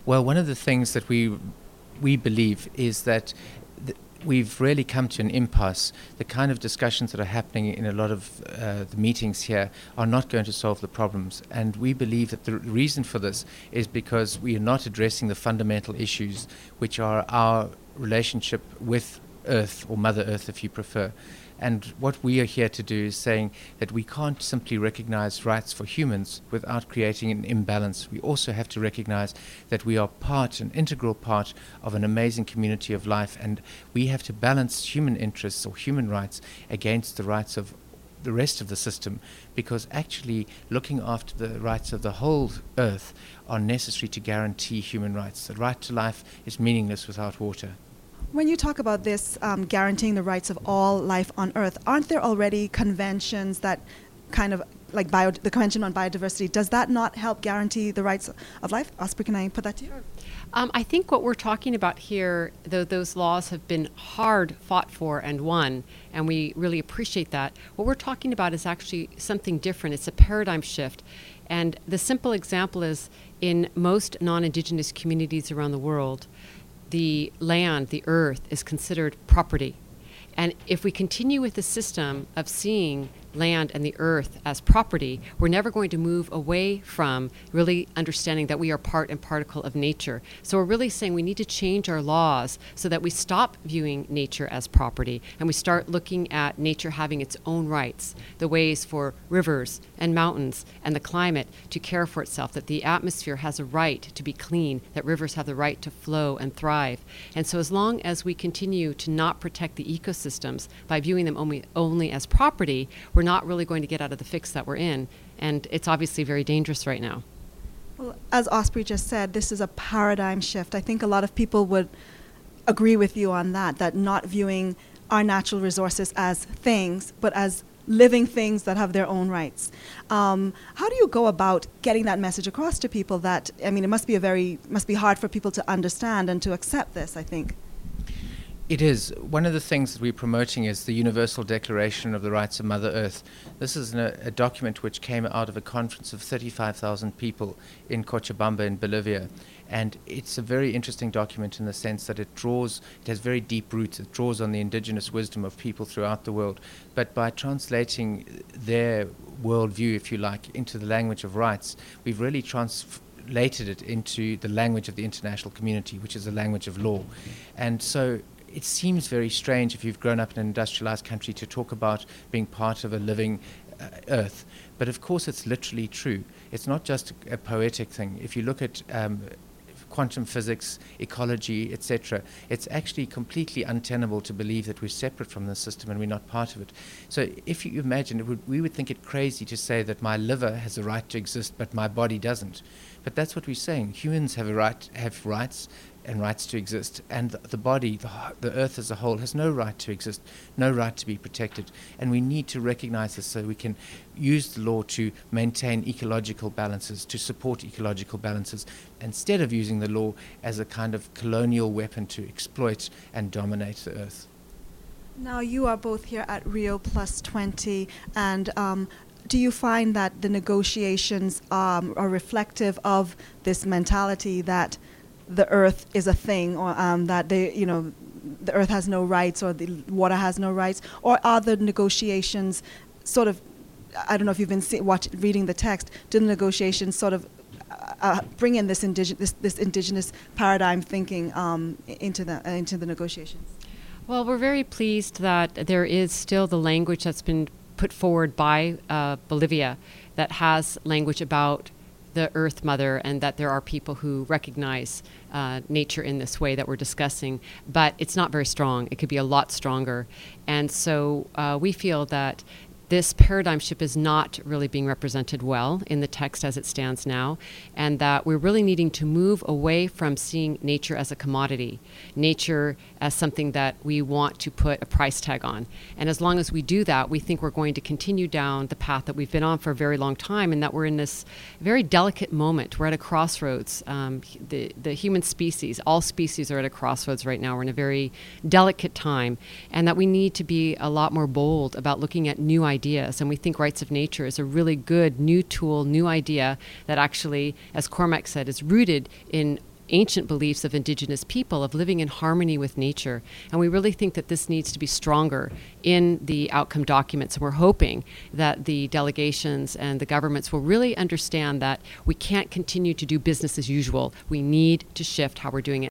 Well, one of the things that we believe is that we've really come to an impasse. The kind of discussions that are happening in a lot of the meetings here are not going to solve the problems. And we believe that the reason for this is because we are not addressing the fundamental issues, which are our relationship with Earth, or Mother Earth if you prefer. And what we are here to do is saying that we can't simply recognize rights for humans without creating an imbalance. We also have to recognize that we are an integral part of an amazing community of life, and we have to balance human interests or human rights against the rights of the rest of the system, because actually looking after the rights of the whole Earth are necessary to guarantee human rights. The right to life is meaningless without water. When you talk about this guaranteeing the rights of all life on Earth, aren't there already conventions that kind of, like the Convention on Biodiversity, does that not help guarantee the rights of life? Osprey, can I put that to you? I think what we're talking about here, though those laws have been hard fought for and won, and we really appreciate that, what we're talking about is actually something different. It's a paradigm shift. And the simple example is, in most non-Indigenous communities around the world, the land, the earth, is considered property. And if we continue with the system of seeing land and the earth as property, we're never going to move away from really understanding that we are part and particle of nature. So we're really saying we need to change our laws so that we stop viewing nature as property and we start looking at nature having its own rights, the ways for rivers and mountains and the climate to care for itself, that the atmosphere has a right to be clean, that rivers have the right to flow and thrive. And so as long as we continue to not protect the ecosystems by viewing them only as property, we're not really going to get out of the fix that we're in. And it's obviously very dangerous right now. Well, as Osprey just said, this is a paradigm shift. I think a lot of people would agree with you on that not viewing our natural resources as things, but as living things that have their own rights. How do you go about getting that message across to people that, I mean, it must be hard for people to understand and to accept this, I think. It is. One of the things that we're promoting is the Universal Declaration of the Rights of Mother Earth. This is a document which came out of a conference of 35,000 people in Cochabamba in Bolivia. And it's a very interesting document in the sense that it has very deep roots. It draws on the indigenous wisdom of people throughout the world. But by translating their worldview, if you like, into the language of rights, we've really translated it into the language of the international community, which is the language of law. And so it seems very strange if you've grown up in an industrialized country to talk about being part of a living earth. But of course it's literally true. It's not just a poetic thing. If you look at quantum physics, ecology, etc., it's actually completely untenable to believe that we're separate from the system and we're not part of it. So if you imagine, we would think it crazy to say that my liver has a right to exist but my body doesn't. But that's what we're saying. Humans have rights and rights to exist, and the body, the earth as a whole, has no right to exist, no right to be protected. And we need to recognize this so we can use the law to maintain ecological balances, to support ecological balances, instead of using the law as a kind of colonial weapon to exploit and dominate the earth. Now, you are both here at Rio Plus 20, and do you find that the negotiations are reflective of this mentality that the earth is a thing, or that the earth has no rights, or the water has no rights? Or are the negotiations sort of, I don't know if you've been reading the text, do the negotiations sort of bring in this indigenous paradigm thinking into the negotiations? Well, we're very pleased that there is still the language that's been put forward by Bolivia that has language about the Earth Mother, and that there are people who recognize nature in this way that we're discussing, but it's not very strong. It could be a lot stronger. And so we feel that this paradigm shift is not really being represented well in the text as it stands now, and that we're really needing to move away from seeing nature as a commodity, nature as something that we want to put a price tag on. And as long as we do that, we think we're going to continue down the path that we've been on for a very long time, and that we're in this very delicate moment. We're at a crossroads. The human species, all species are at a crossroads right now. We're in a very delicate time, and that we need to be a lot more bold about looking at new ideas. And we think Rights of Nature is a really good new tool, new idea that actually, as Cormac said, is rooted in ancient beliefs of indigenous people of living in harmony with nature. And we really think that this needs to be stronger in the outcome documents. And we're hoping that the delegations and the governments will really understand that we can't continue to do business as usual. We need to shift how we're doing it.